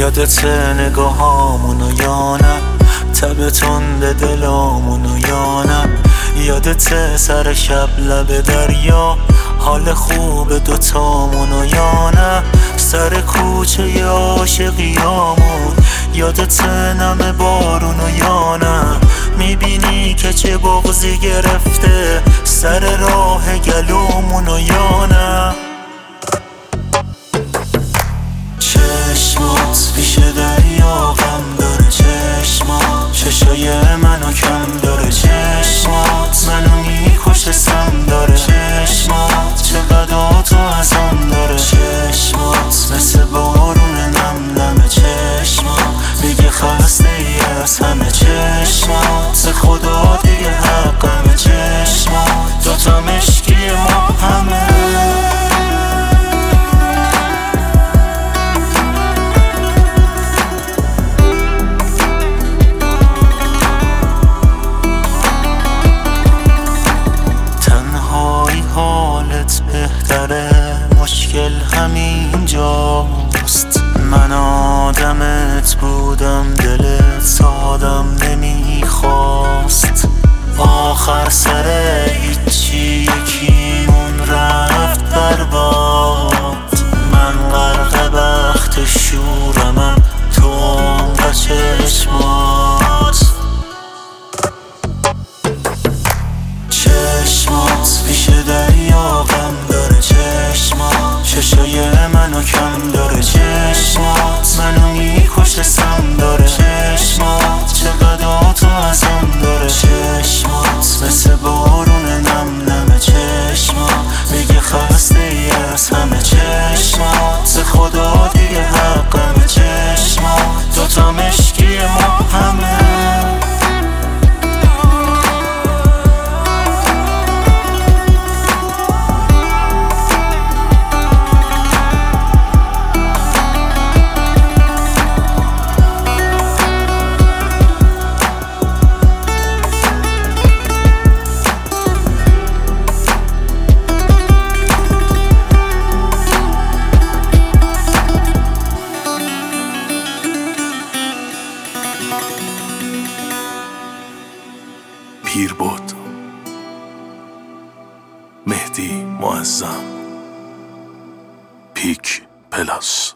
یادت نگاهامونو یا نه، تب تند دلامونو یا نه، یادت سر شب لب دریا، حال خوب دوتامونو یا نه، سر کوچه عاشقیامون یادت نم بارونو یا نه، میبینی که چه بغضی گرفته سر راه گلومونو یا نه. چشمات پیش دریا غم داره، چشمات چشای منو کم داره، چشمات منو میکشه سم داره، چشمات چقدر تو ازم داره، چشمات مثل بارون نم نمه، چشمات میگه خسته ای از همه، چشمات خدا دیگه حقمه، چشمات دوتا مشکی ما همه. مشکل همینجاست، من آدمت بودم دلت آدم نمیخواست، آخر سر هیچی یکیمون رفت برباد، من غرق بخت شورمم تو عمق چشمات. چشمات پیش دریا غم داره، چشمات چشای منو کم داره، چشمات منو میکشه سم داره، چشمات چقدر تو ازم داره، چشمات مثل بارون نم نمه، چشمات میگه خسته ای از همه، چشمات خدا دیگه حقمه، چشمات دوتا مشکی ما همه. پیر بود مهدی معظم پیک پلاس.